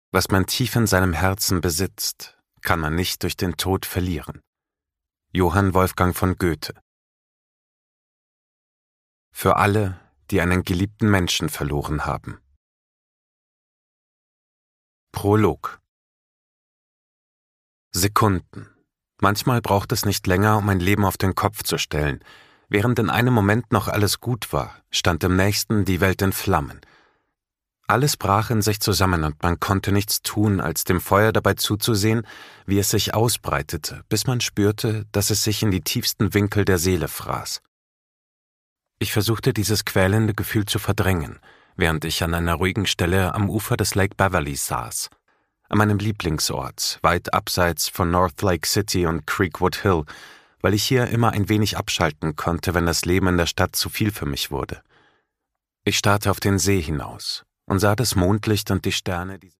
Was man tief in seinem Herzen besitzt, kann man nicht durch den Tod verlieren. Johann Wolfgang von Goethe. Für alle, die einen geliebten Menschen verloren haben. Prolog. Sekunden. Manchmal braucht es nicht länger, um ein Leben auf den Kopf zu stellen. Während in einem Moment noch alles gut war, stand im nächsten die Welt in Flammen. Alles brach in sich zusammen und man konnte nichts tun, als dem Feuer dabei zuzusehen, wie es sich ausbreitete, bis man spürte, dass es sich in die tiefsten Winkel der Seele fraß. Ich versuchte, dieses quälende Gefühl zu verdrängen, während ich an einer ruhigen Stelle am Ufer des Lake Beverly saß, an meinem Lieblingsort, weit abseits von North Lake City und Creekwood Hill, weil ich hier immer ein wenig abschalten konnte, wenn das Leben in der Stadt zu viel für mich wurde. Ich starrte auf den See hinaus und sah das Mondlicht und die Sterne, die